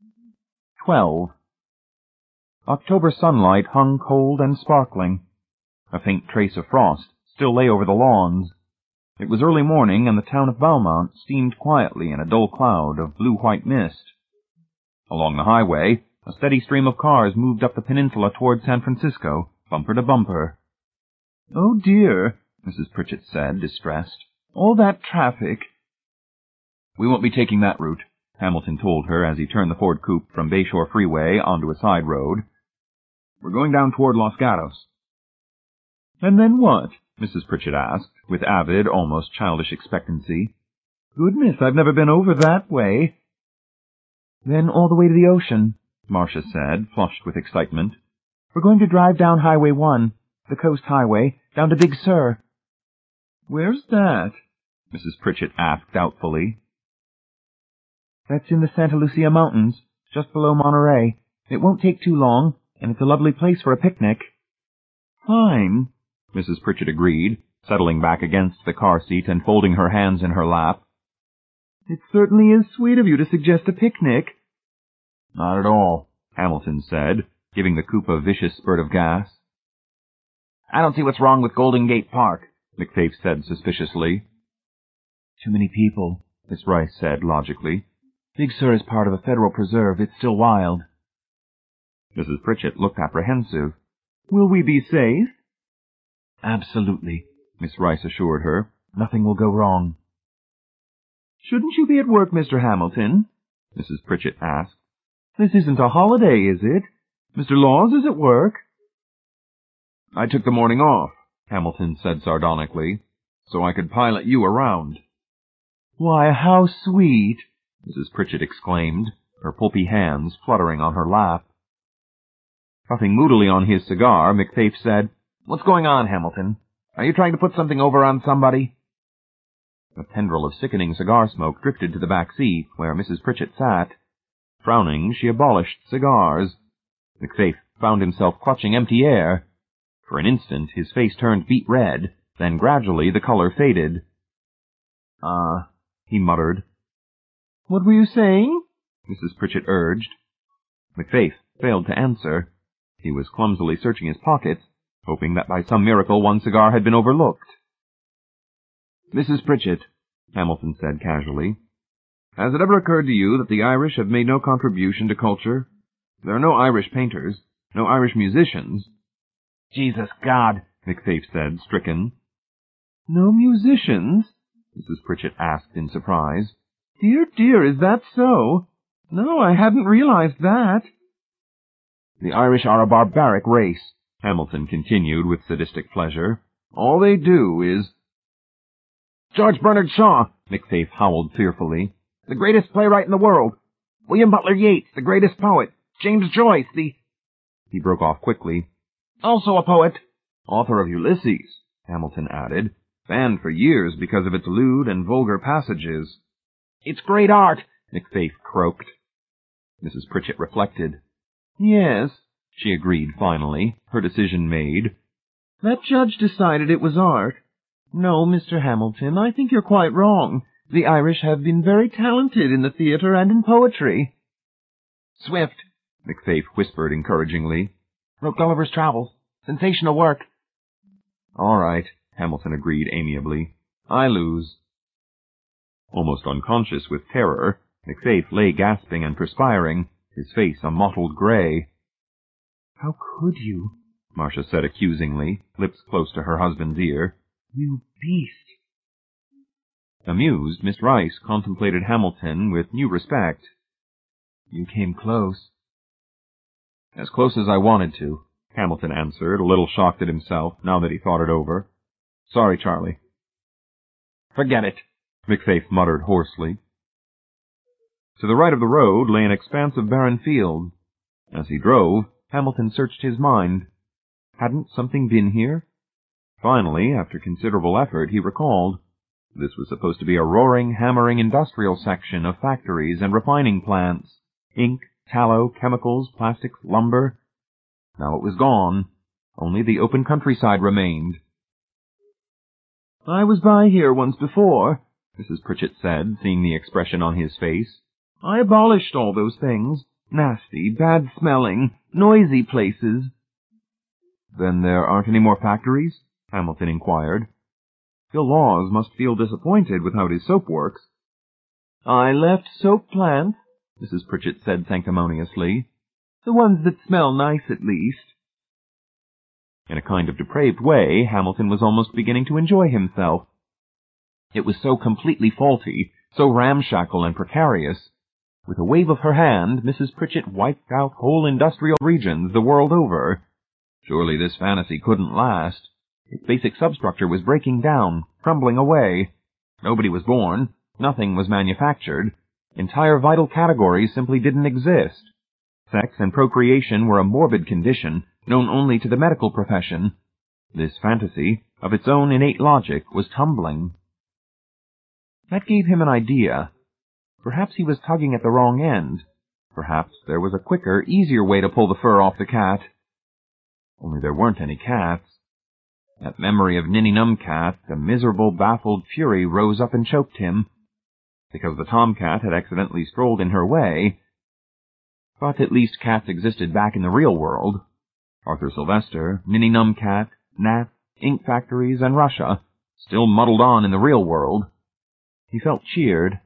12. October sunlight hung cold and sparkling. A faint trace of frost still lay over the lawns. It was early morning, and the town of Beaumont steamed quietly in a dull cloud of blue-white mist. Along the highway, a steady stream of cars moved up the peninsula toward San Francisco, bumper to bumper. "Oh, dear," Mrs. Pritchett said, distressed. "All that traffic." "We won't be taking that route," Hamilton told her as he turned the Ford coupe from Bayshore Freeway onto a side road. "We're going down toward Los Gatos." "And then what?" Mrs. Pritchett asked, with avid, almost childish expectancy. "Goodness, I've never been over that way." "Then all the way to the ocean," Marcia said, flushed with excitement. "We're going to drive down Highway 1, the Coast Highway, down to Big Sur." "Where's that?" Mrs. Pritchett asked doubtfully. "That's in the Santa Lucia Mountains, just below Monterey. It won't take too long, and it's a lovely place for a picnic." "Fine," Mrs. Pritchett agreed, settling back against the car seat and folding her hands in her lap. "It certainly is sweet of you to suggest a picnic." "Not at all," Hamilton said, giving the coupe a vicious spurt of gas. "I don't see what's wrong with Golden Gate Park," McFaith said suspiciously. "Too many people," Miss Rice said logically. "Big Sur is part of a federal preserve. It's still wild." Mrs. Pritchett looked apprehensive. "Will we be safe?" "Absolutely," Miss Rice assured her. "Nothing will go wrong." "Shouldn't you be at work, Mr. Hamilton?" Mrs. Pritchett asked. "This isn't a holiday, is it? Mr. Laws is at work." "I took the morning off," Hamilton said sardonically, "so I could pilot you around." "Why, how sweet!" Mrs. Pritchett exclaimed, her pulpy hands fluttering on her lap. Puffing moodily on his cigar, McFaith said, "What's going on, Hamilton? Are you trying to put something over on somebody?" A tendril of sickening cigar smoke drifted to the back seat, where Mrs. Pritchett sat. Frowning, she abolished cigars. McFaith found himself clutching empty air. For an instant, his face turned beet red, then gradually the color faded. He muttered. "What were you saying?" Mrs. Pritchett urged. McFaith failed to answer. He was clumsily searching his pockets, hoping that by some miracle one cigar had been overlooked. "Mrs. Pritchett," Hamilton said casually, "has it ever occurred to you that the Irish have made no contribution to culture? There are no Irish painters, no Irish musicians." "Jesus God," McFaith said, stricken. "No musicians?" Mrs. Pritchett asked in surprise. "Dear, dear, is that so? No, I hadn't realized that." "The Irish are a barbaric race," Hamilton continued with sadistic pleasure. "All they do is—" "George Bernard Shaw," McFaith howled fearfully. "The greatest playwright in the world. William Butler Yeats, the greatest poet. James Joyce, the—" He broke off quickly. "Also a poet." "Author of Ulysses," Hamilton added, "banned for years because of its lewd and vulgar passages." "It's great art," McFaith croaked. Mrs. Pritchett reflected. "Yes," she agreed finally, her decision made. "That judge decided it was art. No, Mr. Hamilton, I think you're quite wrong. The Irish have been very talented in the theater and in poetry." "Swift," McFaith whispered encouragingly. "Wrote Gulliver's Travels. Sensational work." "All right," Hamilton agreed amiably. "I lose." Almost unconscious with terror, McFaith lay gasping and perspiring, his face a mottled gray. "How could you?" Marcia said accusingly, lips close to her husband's ear. "You beast." Amused, Miss Rice contemplated Hamilton with new respect. "You came close." "As close as I wanted to," Hamilton answered, a little shocked at himself, now that he thought it over. "Sorry, Charlie." "Forget it," McFaith muttered hoarsely. To the right of the road lay an expanse of barren field. As he drove, Hamilton searched his mind. Hadn't something been here? Finally, after considerable effort, he recalled. This was supposed to be a roaring, hammering industrial section of factories and refining plants. Ink, tallow, chemicals, plastics, lumber. Now it was gone. Only the open countryside remained. "I was by here once before," Mrs. Pritchett said, seeing the expression on his face. "I abolished all those things. Nasty, bad-smelling, noisy places." "Then there aren't any more factories?" Hamilton inquired. "Phil Laws must feel disappointed with how his soap works." "I left soap plants," Mrs. Pritchett said sanctimoniously. "The ones that smell nice, at least." In a kind of depraved way, Hamilton was almost beginning to enjoy himself. It was so completely faulty, so ramshackle and precarious. With a wave of her hand, Mrs. Pritchett wiped out whole industrial regions the world over. Surely this fantasy couldn't last. Its basic substructure was breaking down, crumbling away. Nobody was born. Nothing was manufactured. Entire vital categories simply didn't exist. Sex and procreation were a morbid condition, known only to the medical profession. This fantasy, of its own innate logic, was tumbling. That gave him an idea. Perhaps he was tugging at the wrong end. Perhaps there was a quicker, easier way to pull the fur off the cat. Only there weren't any cats. At memory of Ninny Numcat, a miserable, baffled fury rose up and choked him. Because the tomcat had accidentally strolled in her way. But at least cats existed back in the real world. Arthur Sylvester, Ninny Numcat, gnats, ink factories, and Russia, still muddled on in the real world. He felt cheered.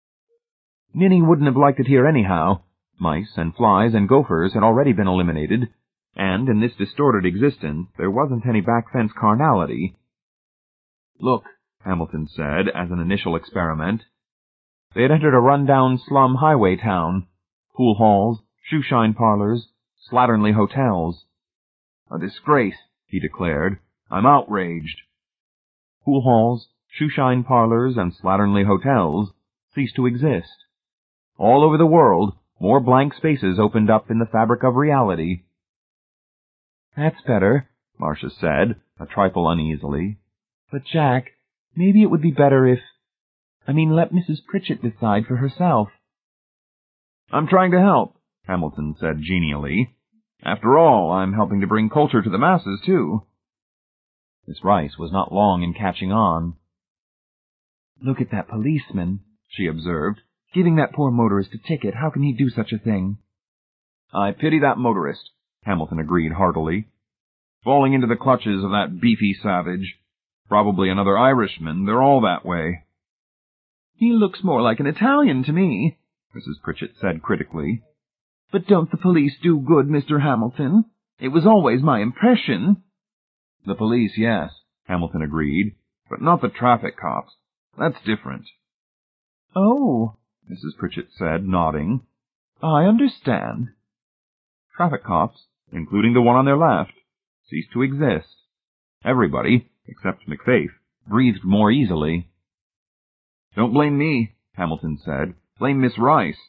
Ninny wouldn't have liked it here anyhow. Mice and flies and gophers had already been eliminated, and in this distorted existence there wasn't any back-fence carnality. "Look," Hamilton said, as an initial experiment. They had entered a run-down slum highway town. Pool halls, shoeshine parlors, slatternly hotels. "A disgrace," he declared. "I'm outraged." Pool halls, shoeshine parlors, and slatternly hotels ceased to exist. All over the world, more blank spaces opened up in the fabric of reality. "That's better," Marcia said, a trifle uneasily. "But, Jack, maybe it would be better if... let Mrs. Pritchett decide for herself." "I'm trying to help," Hamilton said genially. "After all, I'm helping to bring culture to the masses, too." Miss Rice was not long in catching on. "Look at that policeman," she observed. "Giving that poor motorist a ticket. How can he do such a thing?" "I pity that motorist," Hamilton agreed heartily. "Falling into the clutches of that beefy savage. Probably another Irishman. They're all that way." "He looks more like an Italian to me," Mrs. Pritchett said critically. "But don't the police do good, Mr. Hamilton? It was always my impression." "The police, yes," Hamilton agreed, "but not the traffic cops. That's different." "Oh," Mrs. Pritchett said, nodding. "I understand." Traffic cops, including the one on their left, ceased to exist. Everybody, except McFaith, breathed more easily. "Don't blame me," Hamilton said. "Blame Miss Rice."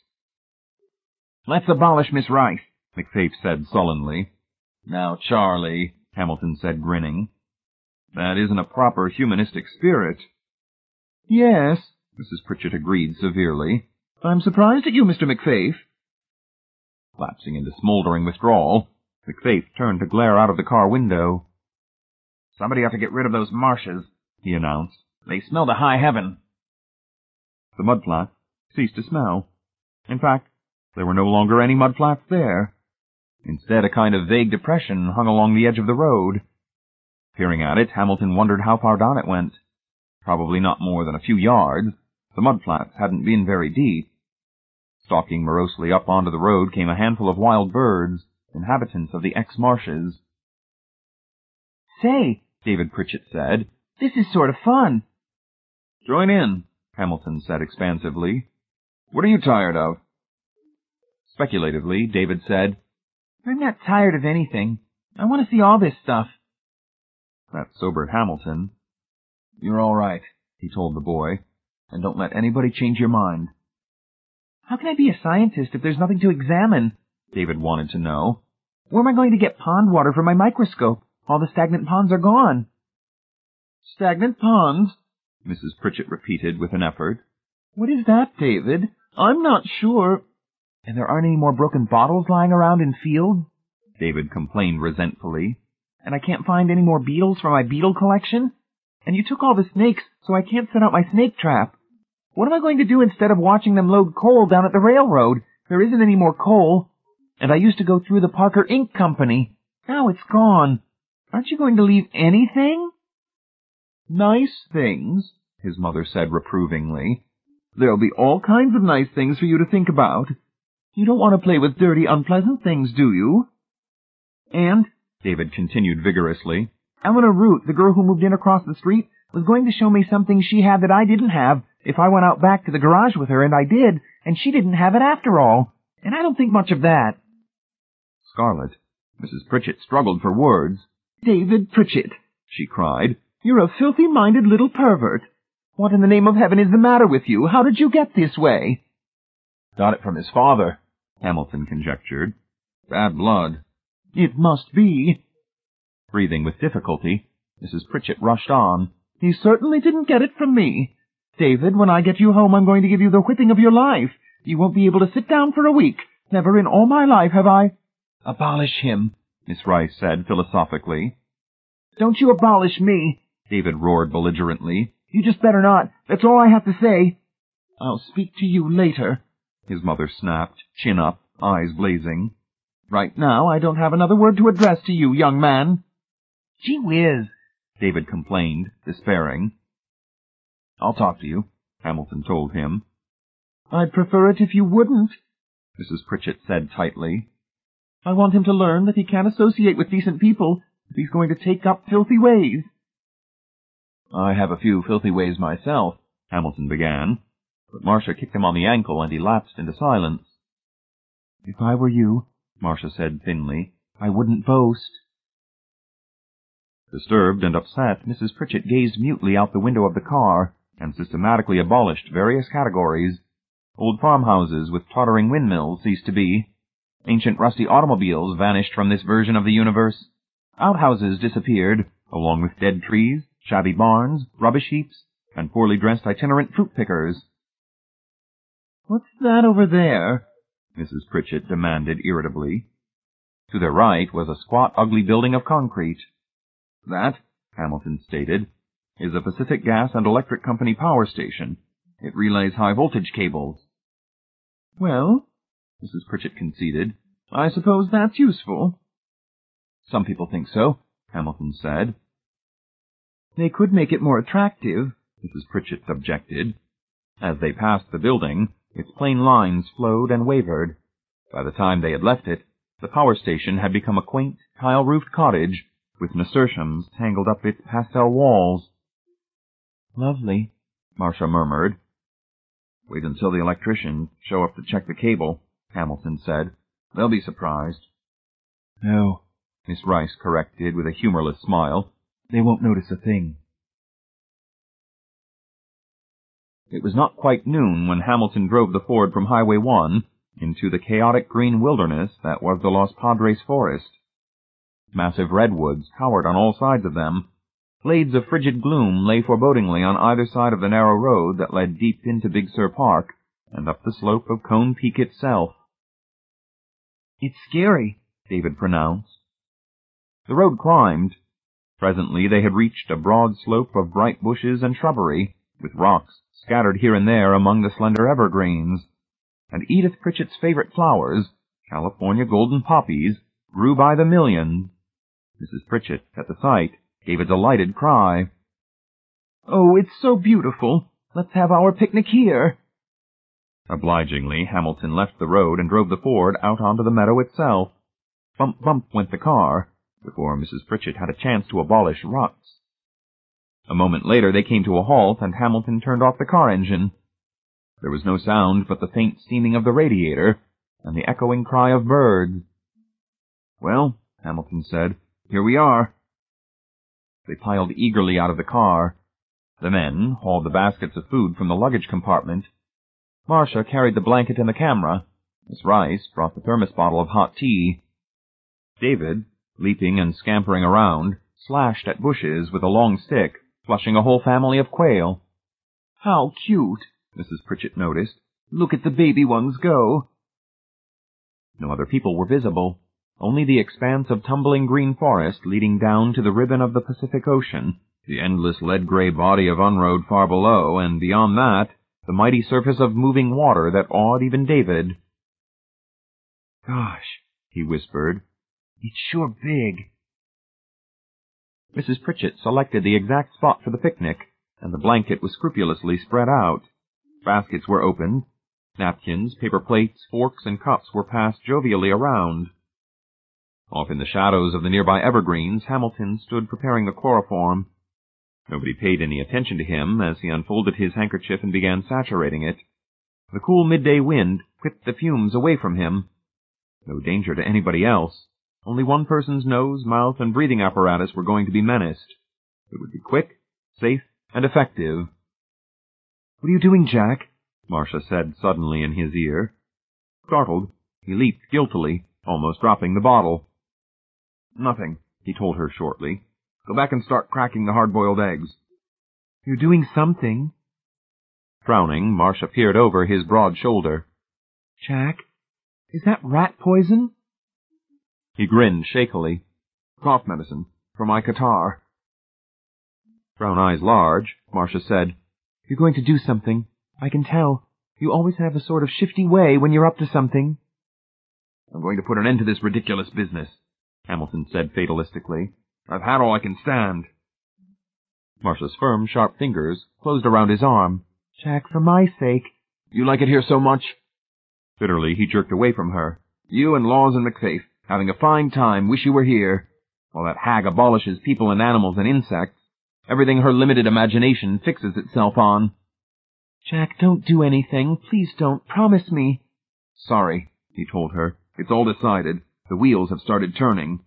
"Let's abolish Miss Rice," McFaith said sullenly. "Now, Charlie," Hamilton said, grinning. "That isn't a proper humanistic spirit." "Yes," Mrs. Pritchett agreed severely. "I'm surprised at you, Mr. McFaith." Lapsing into smoldering withdrawal, McFaith turned to glare out of the car window. "Somebody ought to get rid of those marshes," he announced. "They smell to high heaven." The mudflats ceased to smell. In fact, there were no longer any mudflats there. Instead, a kind of vague depression hung along the edge of the road. Peering at it, Hamilton wondered how far down it went. Probably not more than a few yards. The mudflats hadn't been very deep. Stalking morosely up onto the road came a handful of wild birds, inhabitants of the X-marshes. "Say," David Pritchett said, "this is sort of fun." "Join in," Hamilton said expansively. "What are you tired of?" Speculatively, David said, "I'm not tired of anything. I want to see all this stuff." That sobered Hamilton. "You're all right," he told the boy, "and don't let anybody change your mind." "How can I be a scientist if there's nothing to examine?" David wanted to know. "Where am I going to get pond water for my microscope? All the stagnant ponds are gone." "Stagnant ponds?" Mrs. Pritchett repeated with an effort. "What is that, David? I'm not sure." "And there aren't any more broken bottles lying around in fields?" David complained resentfully. "And I can't find any more beetles for my beetle collection? And you took all the snakes, so I can't set out my snake trap. What am I going to do instead of watching them load coal down at the railroad? There isn't any more coal. And I used to go through the Parker Ink Company. Now it's gone. Aren't you going to leave anything?" "Nice things," his mother said reprovingly. "There'll be all kinds of nice things for you to think about. You don't want to play with dirty, unpleasant things, do you?" "And," David continued vigorously, "Eleanor Root, the girl who moved in across the street, was going to show me something she had that I didn't have if I went out back to the garage with her, and I did, and she didn't have it after all. And I don't think much of that." Scarlet, Mrs. Pritchett struggled for words. "David Pritchett," she cried, "you're a filthy-minded little pervert. What in the name of heaven is the matter with you? How did you get this way?" "Got it from his father," Hamilton conjectured. "Bad blood." "It must be." Breathing with difficulty, Mrs. Pritchett rushed on. "He certainly didn't get it from me. David, when I get you home, I'm going to give you the whipping of your life. You won't be able to sit down for a week. Never in all my life have I—" "Abolish him," Miss Rice said philosophically. "Don't you abolish me," David roared belligerently. "You just better not. That's all I have to say." "I'll speak to you later," his mother snapped, chin up, eyes blazing. "Right now I don't have another word to address to you, young man." "Gee whiz," David complained, despairing. "I'll talk to you," Hamilton told him. "I'd prefer it if you wouldn't," Mrs. Pritchett said tightly. "I want him to learn that he can't associate with decent people if he's going to take up filthy ways." "I have a few filthy ways myself," Hamilton began, but Marcia kicked him on the ankle and he lapsed into silence. "If I were you," Marcia said thinly, "I wouldn't boast." Disturbed and upset, Mrs. Pritchett gazed mutely out the window of the car and systematically abolished various categories. Old farmhouses with tottering windmills ceased to be. Ancient rusty automobiles vanished from this version of the universe. Outhouses disappeared, along with dead trees, shabby barns, rubbish heaps, and poorly dressed itinerant fruit pickers. "What's that over there?" Mrs. Pritchett demanded irritably. To their right was a squat, ugly building of concrete. "That," Hamilton stated, "is the Pacific Gas and Electric Company power station. It relays high-voltage cables." "Well," Mrs. Pritchett conceded, "I suppose that's useful." "Some people think so," Hamilton said. "They could make it more attractive," Mrs. Pritchett objected. As they passed the building, its plain lines flowed and wavered. By the time they had left it, the power station had become a quaint, tile-roofed cottage with nasturtiums tangled up its pastel walls. "Lovely," Marcia murmured. "Wait until the electricians show up to check the cable," Hamilton said. "They'll be surprised." "No," Miss Rice corrected with a humorless smile. "They won't notice a thing." It was not quite noon when Hamilton drove the Ford from Highway 1 into the chaotic green wilderness that was the Los Padres forest. Massive redwoods towered on all sides of them. Glades of frigid gloom lay forebodingly on either side of the narrow road that led deep into Big Sur Park and up the slope of Cone Peak itself. "It's scary," David pronounced. The road climbed. Presently they had reached a broad slope of bright bushes and shrubbery, with rocks scattered here and there among the slender evergreens, and Edith Pritchett's favorite flowers, California golden poppies, grew by the millions. Mrs. Pritchett, at the sight, gave a delighted cry. "Oh, it's so beautiful! Let's have our picnic here!" Obligingly, Hamilton left the road and drove the Ford out onto the meadow itself. Bump, bump went the car, before Mrs. Pritchett had a chance to abolish ruts. A moment later they came to a halt, and Hamilton turned off the car engine. There was no sound but the faint steaming of the radiator and the echoing cry of birds. "Well," Hamilton said, "here we are." They piled eagerly out of the car. The men hauled the baskets of food from the luggage compartment. Marcia carried the blanket and the camera. Miss Rice brought the thermos bottle of hot tea. David, leaping and scampering around, slashed at bushes with a long stick, flushing a whole family of quail. "How cute," Mrs. Pritchett noticed. "Look at the baby ones go." No other people were visible, only the expanse of tumbling green forest leading down to the ribbon of the Pacific Ocean, the endless lead-gray body of unroad far below, and beyond that, the mighty surface of moving water that awed even David. Gosh, he whispered. It's sure big. Mrs. Pritchett selected the exact spot for the picnic, and the blanket was scrupulously spread out. Baskets were opened. Napkins, paper plates, forks, and cups were passed jovially around. Off in the shadows of the nearby evergreens, Hamilton stood preparing the chloroform. Nobody paid any attention to him as he unfolded his handkerchief and began saturating it. The cool midday wind whipped the fumes away from him. No danger to anybody else. Only one person's nose, mouth, and breathing apparatus were going to be menaced. It would be quick, safe, and effective. "What are you doing, Jack?" Marcia said suddenly in his ear. Startled, he leaped guiltily, almost dropping the bottle. "Nothing," he told her shortly. "Go back and start cracking the hard-boiled eggs." "You're doing something." Frowning, Marcia peered over his broad shoulder. "Jack, is that rat poison?" He grinned shakily. "Cough medicine, for my catarrh." Brown eyes large, Marcia said, "You're going to do something. I can tell. You always have a sort of shifty way when you're up to something." "I'm going to put an end to this ridiculous business," Hamilton said fatalistically. "I've had all I can stand." Marcia's firm, sharp fingers closed around his arm. "Jack, for my sake." "You like it here so much?" Bitterly, he jerked away from her. "You and Laws and McFaith, having a fine time, wish you were here. While that hag abolishes people and animals and insects, everything her limited imagination fixes itself on." "Jack, don't do anything. Please don't. Promise me." "Sorry," he told her. "It's all decided. The wheels have started turning."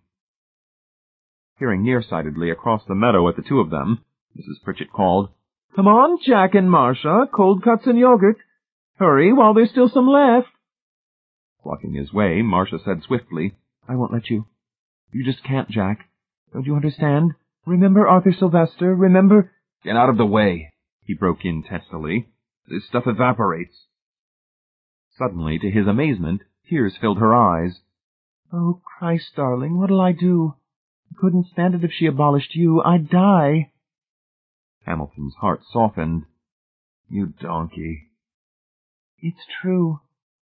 Peering nearsightedly across the meadow at the two of them, Mrs. Pritchett called, "Come on, Jack and Marcia, cold cuts and yogurt. Hurry while there's still some left." Blocking his way, Marcia said swiftly, "I won't let you. You just can't, Jack. Don't you understand? Remember Arthur Sylvester? Remember—" "Get out of the way," he broke in testily. "This stuff evaporates." Suddenly, to his amazement, tears filled her eyes. "Oh, Christ, darling, what'll I do? I couldn't stand it if she abolished you. I'd die." Hamilton's heart softened. "You donkey." "It's true."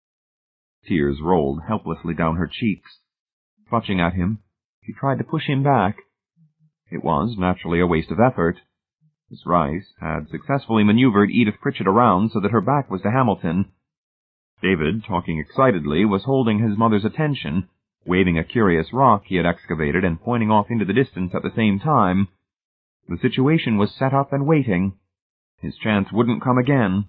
Tears rolled helplessly down her cheeks. Clutching at him, she tried to push him back. It was naturally a waste of effort. Miss Rice had successfully maneuvered Edith Pritchett around so that her back was to Hamilton. David, talking excitedly, was holding his mother's attention, waving a curious rock he had excavated and pointing off into the distance at the same time. The situation was set up and waiting. His chance wouldn't come again.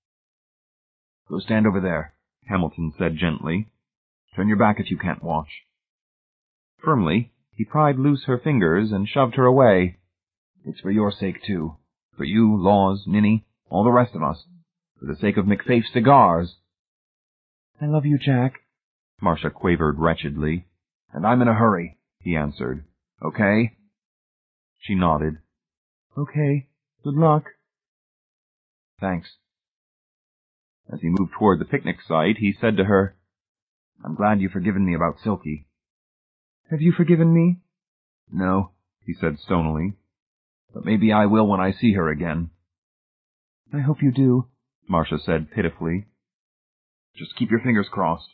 "Go stand over there," Hamilton said gently. "Turn your back if you can't watch." Firmly, he pried loose her fingers and shoved her away. "It's for your sake, too. For you, Laws, Minnie, all the rest of us. For the sake of McFaith's cigars." "I love you, Jack," Marcia quavered wretchedly. "And I'm in a hurry," he answered. "Okay?" She nodded. "Okay. Good luck." "Thanks." As he moved toward the picnic site, he said to her, "I'm glad you've forgiven me about Silky." "Have you forgiven me?" "No," he said stonily. "But maybe I will when I see her again." "I hope you do," Marcia said pitifully. "Just keep your fingers crossed."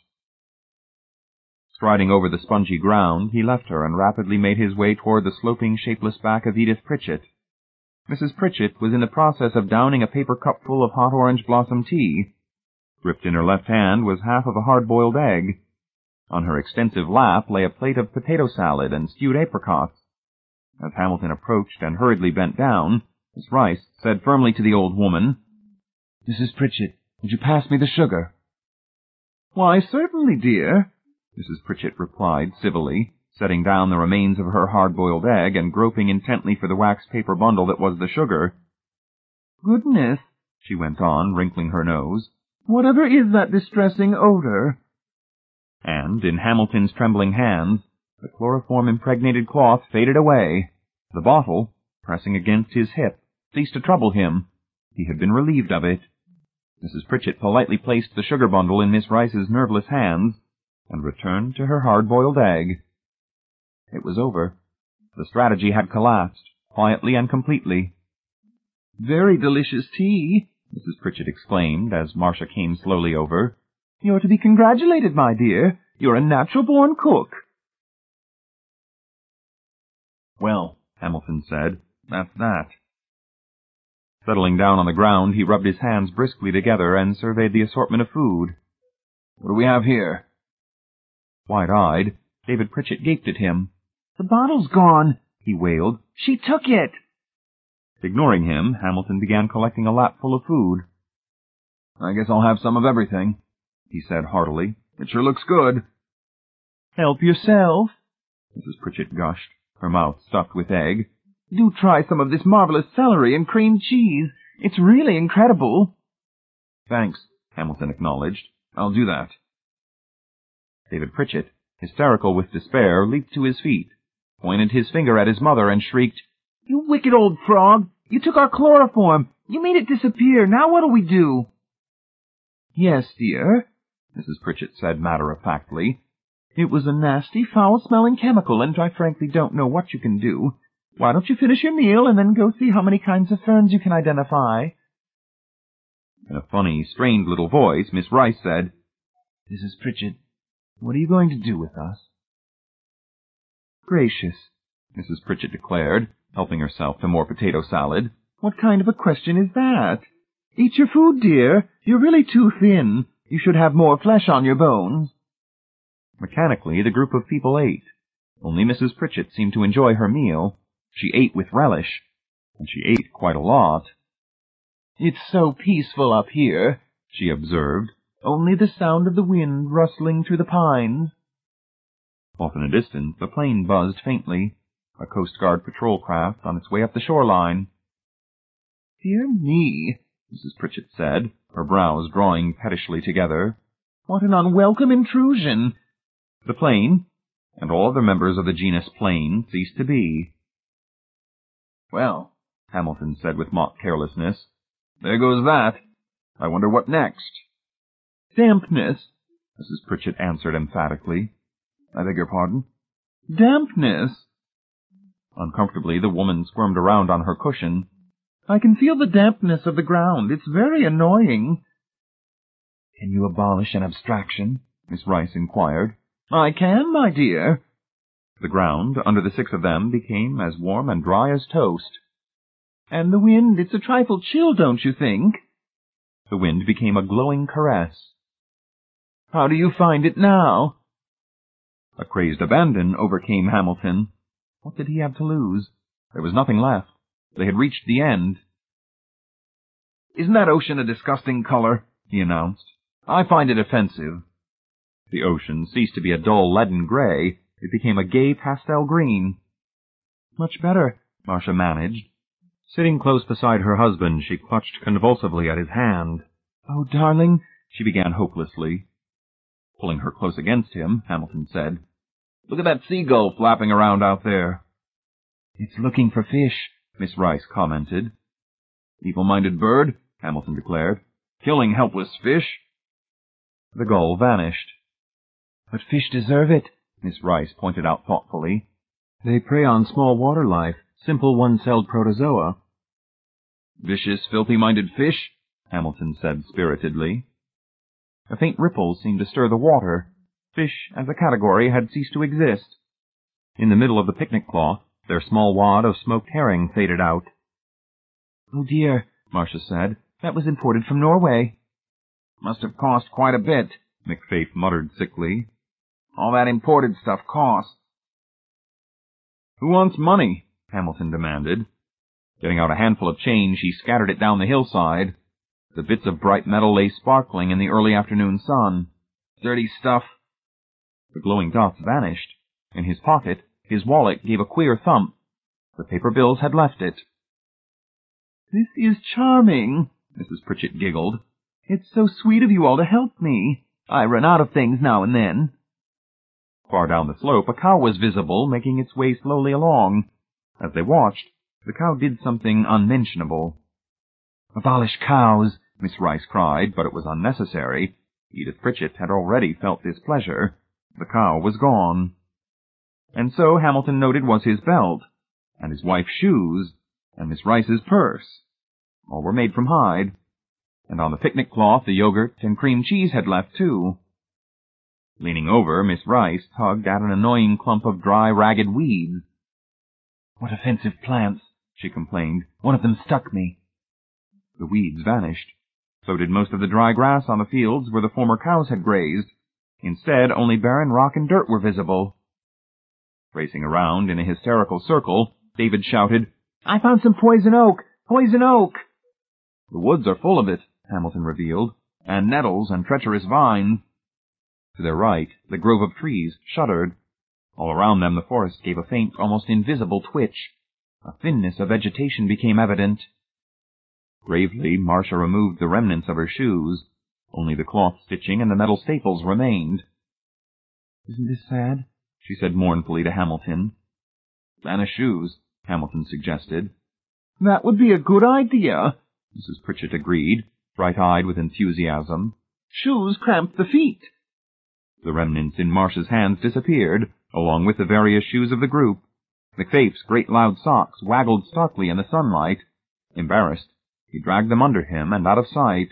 Striding over the spongy ground, he left her and rapidly made his way toward the sloping, shapeless back of Edith Pritchett. Mrs. Pritchett was in the process of downing a paper cupful of hot orange blossom tea. Gripped in her left hand was half of a hard-boiled egg. On her extensive lap lay a plate of potato salad and stewed apricots. As Hamilton approached and hurriedly bent down, Miss Rice said firmly to the old woman, "Mrs. Pritchett, would you pass me the sugar?" "Why, certainly, dear," Mrs. Pritchett replied civilly, setting down the remains of her hard-boiled egg and groping intently for the waxed paper bundle that was the sugar. "Goodness," she went on, wrinkling her nose, "whatever is that distressing odor?" And, in Hamilton's trembling hands, the chloroform-impregnated cloth faded away. The bottle, pressing against his hip, ceased to trouble him. He had been relieved of it. Mrs. Pritchett politely placed the sugar bundle in Miss Rice's nerveless hands, and returned to her hard-boiled egg. It was over. The strategy had collapsed, quietly and completely. "Very delicious tea," Mrs. Pritchett exclaimed as Marcia came slowly over. "You're to be congratulated, my dear. You're a natural-born cook. Well, Hamilton said, that's that. Settling down on the ground, he rubbed his hands briskly together and surveyed the assortment of food. What do we have here? Wide-eyed, David Pritchett gaped at him. The bottle's gone, he wailed. She took it. Ignoring him, Hamilton began collecting a lapful of food. I guess I'll have some of everything, he said heartily. It sure looks good. Help yourself, Mrs. Pritchett gushed, her mouth stuffed with egg. Do try some of this marvelous celery and cream cheese. It's really incredible. Thanks, Hamilton acknowledged. I'll do that. David Pritchett, hysterical with despair, leaped to his feet, pointed his finger at his mother, and shrieked, You wicked old frog! You took our chloroform! You made it disappear! Now what'll we do? Yes, dear, Mrs. Pritchett said matter-of-factly. It was a nasty, foul-smelling chemical, and I frankly don't know what you can do. Why don't you finish your meal and then go see how many kinds of ferns you can identify? In a funny, strained little voice, Miss Rice said, Mrs. Pritchett, what are you going to do with us? Gracious, Mrs. Pritchett declared, helping herself to more potato salad. What kind of a question is that? Eat your food, dear. You're really too thin. You should have more flesh on your bones. Mechanically, the group of people ate. Only Mrs. Pritchett seemed to enjoy her meal. She ate with relish, and she ate quite a lot. It's so peaceful up here, she observed. Only the sound of the wind rustling through the pines. Off in the distance, a plane buzzed faintly, a Coast Guard patrol craft on its way up the shoreline. Dear me, Mrs. Pritchett said, her brows drawing pettishly together. What an unwelcome intrusion! The plane, and all other members of the genus plane, ceased to be. Well, Hamilton said with mock carelessness, there goes that. I wonder what next. Dampness, Mrs. Pritchett answered emphatically. I beg your pardon? Dampness. Uncomfortably, the woman squirmed around on her cushion. I can feel the dampness of the ground. It's very annoying. Can you abolish an abstraction? Miss Rice inquired. I can, my dear. The ground, under the six of them, became as warm and dry as toast. And the wind, it's a trifle chill, don't you think? The wind became a glowing caress. How do you find it now? A crazed abandon overcame Hamilton. What did he have to lose? There was nothing left. They had reached the end. Isn't that ocean a disgusting color? He announced. I find it offensive. The ocean ceased to be a dull leaden gray. It became a gay pastel green. Much better, Marcia managed. Sitting close beside her husband, she clutched convulsively at his hand. Oh, darling, she began hopelessly. Pulling her close against him, Hamilton said, Look at that seagull flapping around out there. It's looking for fish, Miss Rice commented. Evil-minded bird, Hamilton declared. Killing helpless fish. The gull vanished. But fish deserve it, Miss Rice pointed out thoughtfully. They prey on small water life, simple one-celled protozoa. Vicious, filthy-minded fish, Hamilton said spiritedly. A faint ripple seemed to stir the water. Fish, as a category, had ceased to exist. In the middle of the picnic cloth, their small wad of smoked herring faded out. Oh dear, Marcia said. That was imported from Norway. Must have cost quite a bit, McFaith muttered sickly. All that imported stuff costs. Who wants money? Hamilton demanded. Getting out a handful of change, he scattered it down the hillside. The bits of bright metal lay sparkling in the early afternoon sun. Dirty stuff. The glowing dots vanished. In his pocket, his wallet gave a queer thump. The paper bills had left it. This is charming, Mrs. Pritchett giggled. It's so sweet of you all to help me. I run out of things now and then. Far down the slope, a cow was visible, making its way slowly along. As they watched, the cow did something unmentionable. Abolish cows, Miss Rice cried, but it was unnecessary. Edith Pritchett had already felt displeasure. The cow was gone. And so Hamilton noted was his belt, and his wife's shoes, and Miss Rice's purse. All were made from hide. And on the picnic cloth the yogurt and cream cheese had left, too. Leaning over, Miss Rice tugged at an annoying clump of dry, ragged weeds. "What offensive plants," she complained. "One of them stuck me." The weeds vanished. So did most of the dry grass on the fields where the former cows had grazed. Instead, only barren rock and dirt were visible. Racing around in a hysterical circle, David shouted, "I found some poison oak! Poison oak!" "The woods are full of it," Hamilton revealed, "and nettles and treacherous vines." To their right, the grove of trees shuddered. All around them the forest gave a faint, almost invisible twitch. A thinness of vegetation became evident. Gravely, Marcia removed the remnants of her shoes. Only the cloth stitching and the metal staples remained. "Isn't this sad?" she said mournfully to Hamilton. "Banish shoes," Hamilton suggested. "That would be a good idea," Mrs. Pritchett agreed, bright-eyed with enthusiasm. "Shoes cramp the feet." The remnants in Marcia's hands disappeared, along with the various shoes of the group. McFaif's great loud socks waggled starkly in the sunlight. Embarrassed, he dragged them under him and out of sight.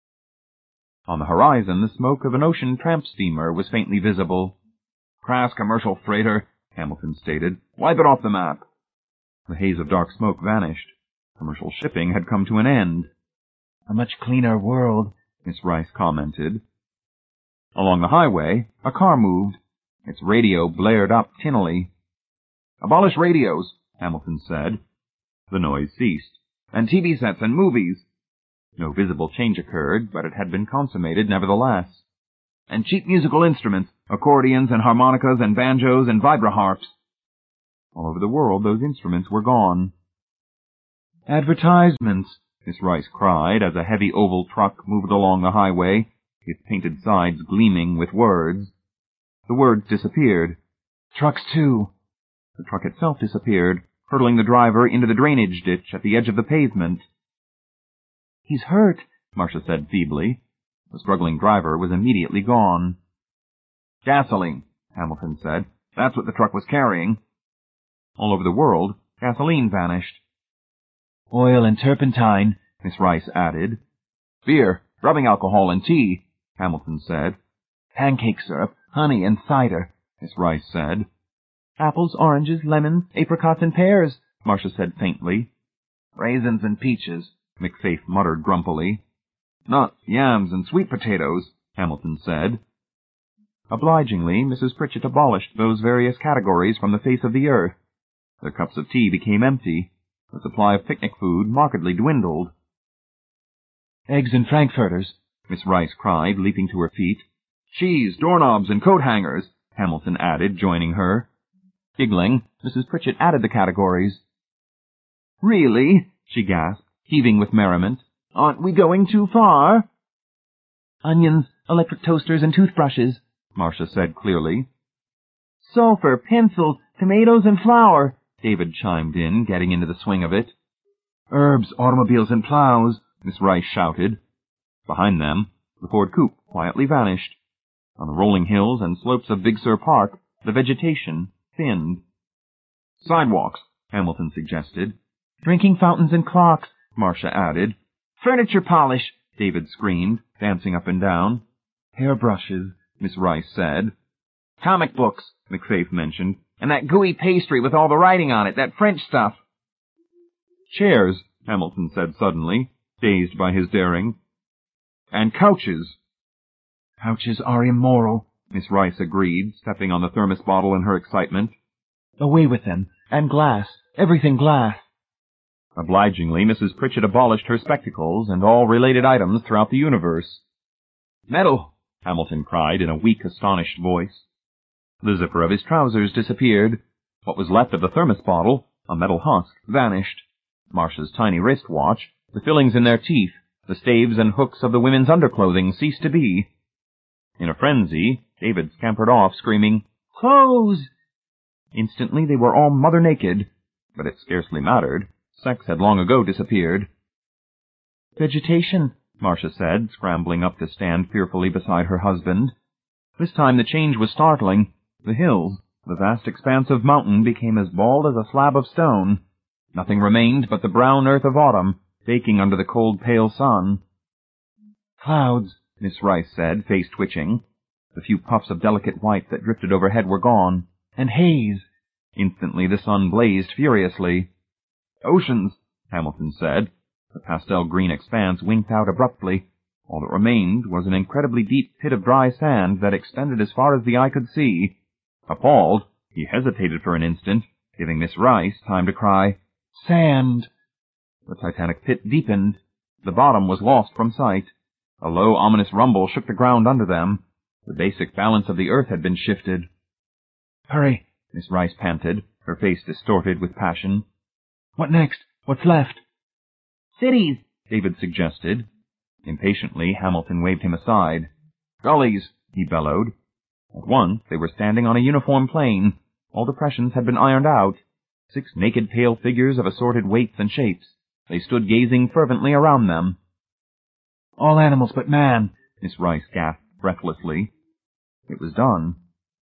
On the horizon, the smoke of an ocean tramp steamer was faintly visible. "Crass commercial freighter," Hamilton stated. "Wipe it off the map." The haze of dark smoke vanished. Commercial shipping had come to an end. "A much cleaner world," Miss Rice commented. Along the highway, a car moved. Its radio blared up tinnily. "Abolish radios," Hamilton said. The noise ceased. "And TV sets and movies." No visible change occurred, but it had been consummated nevertheless. "And cheap musical instruments, accordions and harmonicas and banjos and vibraharps." All over the world those instruments were gone. "Advertisements," Miss Rice cried as a heavy oval truck moved along the highway, its painted sides gleaming with words. The words disappeared. "Trucks, too." The truck itself disappeared, hurtling the driver into the drainage ditch at the edge of the pavement. "He's hurt," Marcia said feebly. The struggling driver was immediately gone. "Gasoline," Hamilton said. "That's what the truck was carrying." All over the world, gasoline vanished. "Oil and turpentine," Miss Rice added. "Beer, rubbing alcohol, and tea," Hamilton said. "Pancake syrup, honey, and cider," Miss Rice said. "Apples, oranges, lemons, apricots, and pears," Marcia said faintly. "Raisins and peaches," McFaif muttered grumpily. "Nuts, yams, and sweet potatoes," Hamilton said. Obligingly, Mrs. Pritchett abolished those various categories from the face of the earth. Their cups of tea became empty. The supply of picnic food markedly dwindled. "Eggs and frankfurters," Miss Rice cried, leaping to her feet. "Cheese, doorknobs, and coat hangers," Hamilton added, joining her. Giggling, Mrs. Pritchett added the categories. "Really?" she gasped, heaving with merriment. "Aren't we going too far?" "Onions, electric toasters, and toothbrushes," Marcia said clearly. "Sulfur, pencils, tomatoes, and flour," David chimed in, getting into the swing of it. "Herbs, automobiles, and plows," Miss Rice shouted. Behind them, the Ford coupe quietly vanished. On the rolling hills and slopes of Big Sur Park, the vegetation thinned. "Sidewalks," Hamilton suggested. "Drinking fountains and clocks," Marcia added. "Furniture polish," David screamed, dancing up and down. "Hairbrushes," Miss Rice said. "Comic books," McFaif mentioned. "And that gooey pastry with all the writing on it, that French stuff." "Chairs," Hamilton said suddenly, dazed by his daring. "And couches." "Couches are immoral," Miss Rice agreed, stepping on the thermos bottle in her excitement. "Away with them. And glass. Everything glass." Obligingly, Mrs. Pritchett abolished her spectacles and all related items throughout the universe. "Metal!" Hamilton cried in a weak, astonished voice. The zipper of his trousers disappeared. What was left of the thermos bottle, a metal husk, vanished. Marcia's tiny wristwatch, the fillings in their teeth, the staves and hooks of the women's underclothing ceased to be. In a frenzy, David scampered off, screaming, "Clothes!" Instantly they were all mother naked, but it scarcely mattered. Sex had long ago disappeared. "Vegetation," Marcia said, scrambling up to stand fearfully beside her husband. This time the change was startling. The hills, the vast expanse of mountain, became as bald as a slab of stone. Nothing remained but the brown earth of autumn, baking under the cold, pale sun. "Clouds," Miss Rice said, face twitching. The few puffs of delicate white that drifted overhead were gone. And haze! Instantly the sun blazed furiously. "Oceans," Hamilton said. The pastel green expanse winked out abruptly. All that remained was an incredibly deep pit of dry sand that extended as far as the eye could see. Appalled, he hesitated for an instant, giving Miss Rice time to cry, "Sand!" The titanic pit deepened. The bottom was lost from sight. A low, ominous rumble shook the ground under them. The basic balance of the earth had been shifted. "Hurry," Miss Rice panted, her face distorted with passion. "What next? What's left?" "Cities," David suggested. Impatiently, Hamilton waved him aside. "Gullies," he bellowed. At once, they were standing on a uniform plain. All depressions had been ironed out. 6 naked pale figures of assorted weights and shapes. They stood gazing fervently around them. "All animals but man," Miss Rice gasped breathlessly. It was done.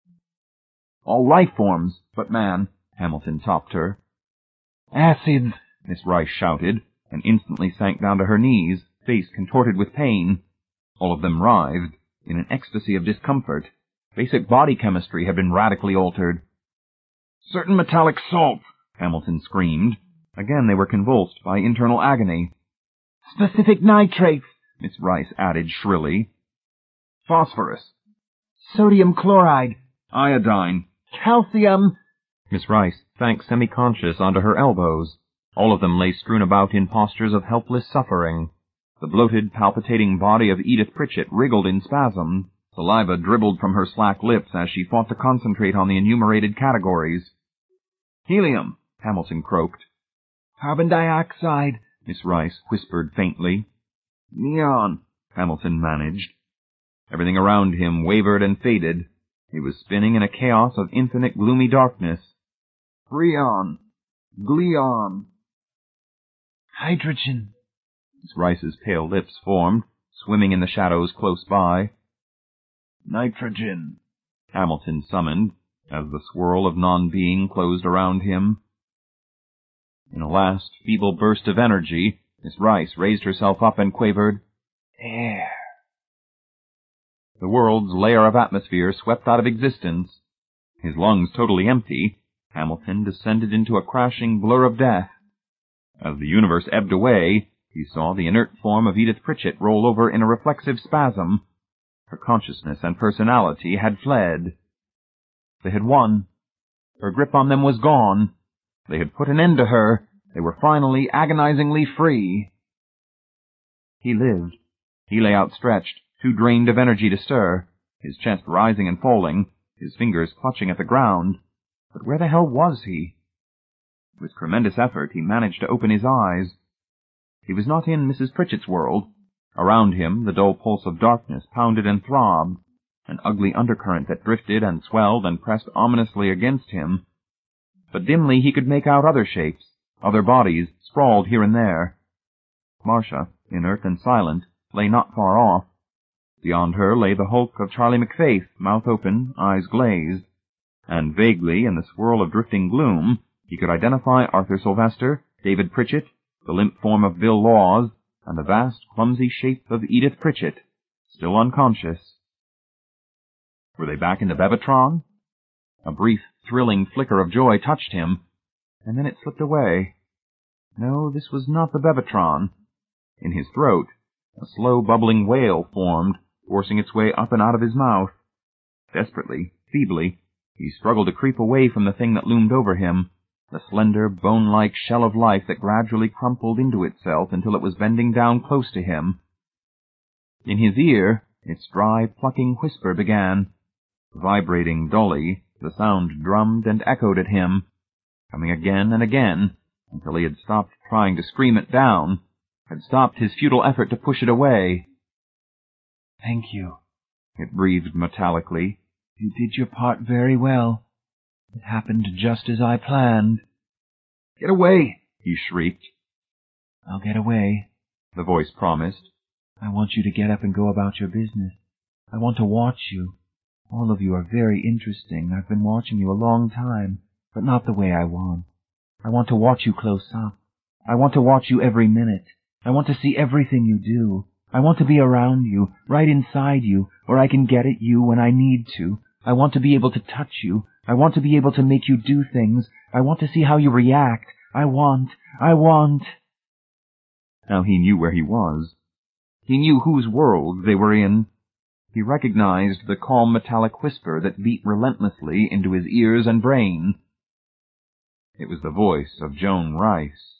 "All life forms but man," Hamilton topped her. "Acids," Miss Rice shouted, and instantly sank down to her knees, face contorted with pain. All of them writhed, in an ecstasy of discomfort. Basic body chemistry had been radically altered. "Certain metallic salts," Hamilton screamed. Again they were convulsed by internal agony. "Specific nitrates," Miss Rice added shrilly. "Phosphorus." "Sodium chloride." "Iodine." "Calcium." Miss Rice sank semi-conscious onto her elbows. All of them lay strewn about in postures of helpless suffering. The bloated, palpitating body of Edith Pritchett wriggled in spasms. Saliva dribbled from her slack lips as she fought to concentrate on the enumerated categories. "Helium," Hamilton croaked. "Carbon dioxide," Miss Rice whispered faintly. "Neon," Hamilton managed. Everything around him wavered and faded. He was spinning in a chaos of infinite gloomy darkness. "Freon. Gleon." "Hydrogen." Miss Rice's pale lips formed, swimming in the shadows close by. "Nitrogen," Hamilton summoned, as the swirl of non-being closed around him. In a last feeble burst of energy, Miss Rice raised herself up and quavered, "Air." The world's layer of atmosphere swept out of existence. His lungs totally empty, Hamilton descended into a crashing blur of death. As the universe ebbed away, he saw the inert form of Edith Pritchett roll over in a reflexive spasm. Her consciousness and personality had fled. They had won. Her grip on them was gone. They had put an end to her. They were finally agonizingly free. He lived. He lay outstretched, too drained of energy to stir, his chest rising and falling, his fingers clutching at the ground. But where the hell was he? With tremendous effort, he managed to open his eyes. He was not in Mrs. Pritchett's world. Around him, the dull pulse of darkness pounded and throbbed, an ugly undercurrent that drifted and swelled and pressed ominously against him. But dimly he could make out other shapes, other bodies, sprawled here and there. Marcia, inert and silent, lay not far off. Beyond her lay the hulk of Charlie McFaith, mouth open, eyes glazed. And vaguely, in the swirl of drifting gloom, he could identify Arthur Sylvester, David Pritchett, the limp form of Bill Laws, and the vast, clumsy shape of Edith Pritchett, still unconscious. Were they back in the Bevatron? A brief, thrilling flicker of joy touched him, and then it slipped away. No, this was not the Bevatron. In his throat, a slow, bubbling wail formed, forcing its way up and out of his mouth. Desperately, feebly, he struggled to creep away from the thing that loomed over him, the slender, bone-like shell of life that gradually crumpled into itself until it was bending down close to him. In his ear, its dry, plucking whisper began. Vibrating dully, the sound drummed and echoed at him, coming again and again, until he had stopped trying to scream it down, had stopped his futile effort to push it away. "Thank you," it breathed metallically. "You did your part very well. It happened just as I planned." "Get away!" he shrieked. "I'll get away," the voice promised. "I want you to get up and go about your business. I want to watch you. All of you are very interesting. I've been watching you a long time, but not the way I want. I want to watch you close up. I want to watch you every minute. I want to see everything you do. I want to be around you, right inside you, where I can get at you when I need to. I want to be able to touch you. I want to be able to make you do things. I want to see how you react. I want. Now he knew where he was. He knew whose world they were in. He recognized the calm metallic whisper that beat relentlessly into his ears and brain. It was the voice of Joan Rice.